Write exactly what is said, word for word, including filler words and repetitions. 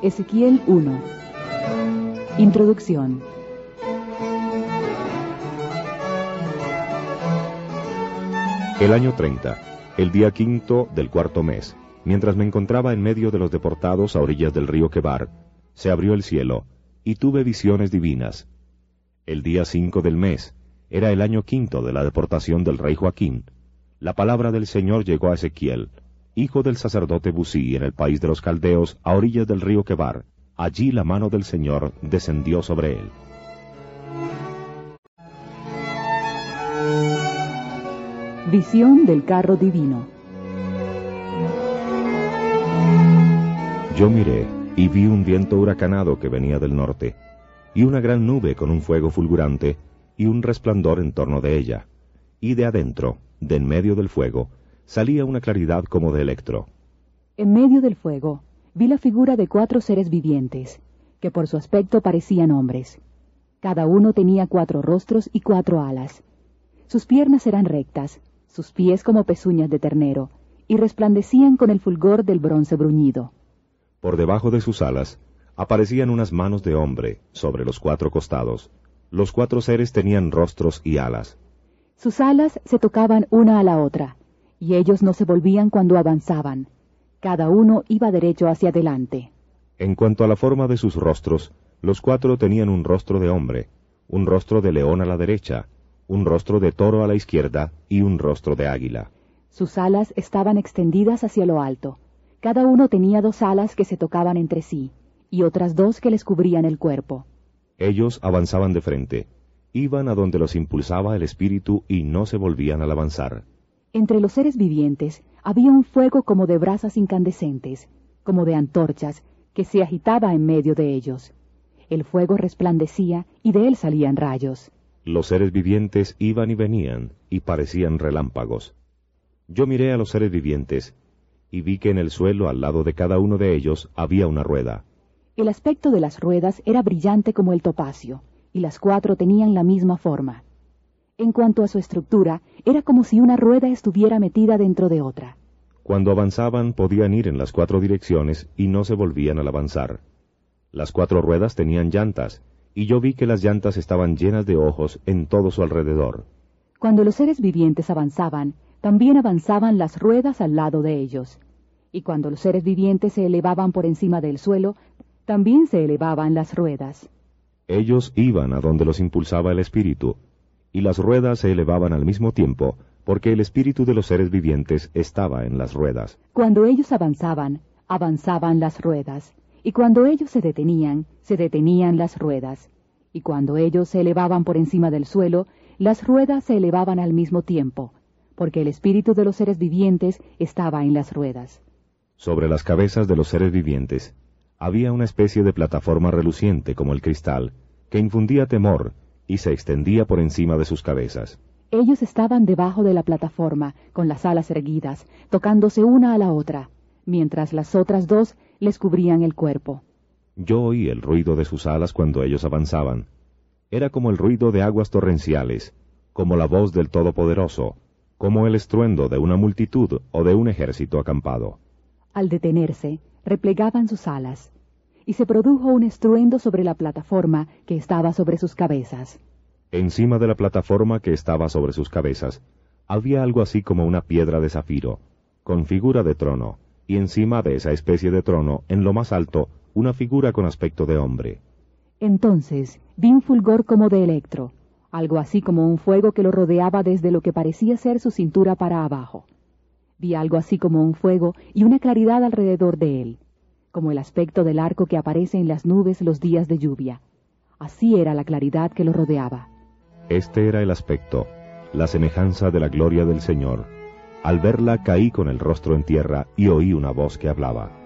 Ezequiel uno. Introducción. El año treinta, el día quinto del cuarto mes, mientras me encontraba en medio de los deportados a orillas del río Quebar, se abrió el cielo, y tuve visiones divinas. El día cinco del mes, era el año quinto de la deportación del rey Joaquín. La palabra del Señor llegó a Ezequiel, hijo del sacerdote Busí, en el país de los caldeos, a orillas del río Quebar. Allí la mano del Señor descendió sobre él. Visión del carro divino. Yo miré, y vi un viento huracanado que venía del norte, y una gran nube con un fuego fulgurante, y un resplandor en torno de ella, y de adentro, de en medio del fuego, salía una claridad como de electro. En medio del fuego vi la figura de cuatro seres vivientes, que por su aspecto parecían hombres. Cada uno tenía cuatro rostros y cuatro alas. Sus piernas eran rectas, sus pies como pezuñas de ternero, y resplandecían con el fulgor del bronce bruñido. Por debajo de sus alas aparecían unas manos de hombre sobre los cuatro costados. Los cuatro seres tenían rostros y alas. Sus alas se tocaban una a la otra, y ellos no se volvían cuando avanzaban. Cada uno iba derecho hacia adelante. En cuanto a la forma de sus rostros, los cuatro tenían un rostro de hombre, un rostro de león a la derecha, un rostro de toro a la izquierda y un rostro de águila. Sus alas estaban extendidas hacia lo alto. Cada uno tenía dos alas que se tocaban entre sí, y otras dos que les cubrían el cuerpo. Ellos avanzaban de frente, iban a donde los impulsaba el espíritu y no se volvían al avanzar. Entre los seres vivientes había un fuego como de brasas incandescentes, como de antorchas, que se agitaba en medio de ellos. El fuego resplandecía y de él salían rayos. Los seres vivientes iban y venían, y parecían relámpagos. Yo miré a los seres vivientes, y vi que en el suelo al lado de cada uno de ellos había una rueda. El aspecto de las ruedas era brillante como el topacio, y las cuatro tenían la misma forma. En cuanto a su estructura, era como si una rueda estuviera metida dentro de otra. Cuando avanzaban podían ir en las cuatro direcciones y no se volvían al avanzar. Las cuatro ruedas tenían llantas, y yo vi que las llantas estaban llenas de ojos en todo su alrededor. Cuando los seres vivientes avanzaban, también avanzaban las ruedas al lado de ellos. Y cuando los seres vivientes se elevaban por encima del suelo, también se elevaban las ruedas. Ellos iban a donde los impulsaba el espíritu, y las ruedas se elevaban al mismo tiempo, porque el espíritu de los seres vivientes estaba en las ruedas. Cuando ellos avanzaban, avanzaban las ruedas, y cuando ellos se detenían, se detenían las ruedas, y cuando ellos se elevaban por encima del suelo, las ruedas se elevaban al mismo tiempo, porque el espíritu de los seres vivientes estaba en las ruedas. Sobre las cabezas de los seres vivientes había una especie de plataforma reluciente como el cristal, que infundía temor y se extendía por encima de sus cabezas. Ellos estaban debajo de la plataforma, con las alas erguidas, tocándose una a la otra, mientras las otras dos les cubrían el cuerpo. Yo oí el ruido de sus alas cuando ellos avanzaban. Era como el ruido de aguas torrenciales, como la voz del Todopoderoso, como el estruendo de una multitud o de un ejército acampado. Al detenerse, replegaban sus alas, y se produjo un estruendo sobre la plataforma que estaba sobre sus cabezas. Encima de la plataforma que estaba sobre sus cabezas, había algo así como una piedra de zafiro, con figura de trono, y encima de esa especie de trono, en lo más alto, una figura con aspecto de hombre. Entonces vi un fulgor como de electro, algo así como un fuego que lo rodeaba desde lo que parecía ser su cintura para abajo. Vi algo así como un fuego y una claridad alrededor de él, como el aspecto del arco que aparece en las nubes los días de lluvia. Así era la claridad que lo rodeaba. Este era el aspecto, la semejanza de la gloria del Señor. Al verla caí con el rostro en tierra y oí una voz que hablaba.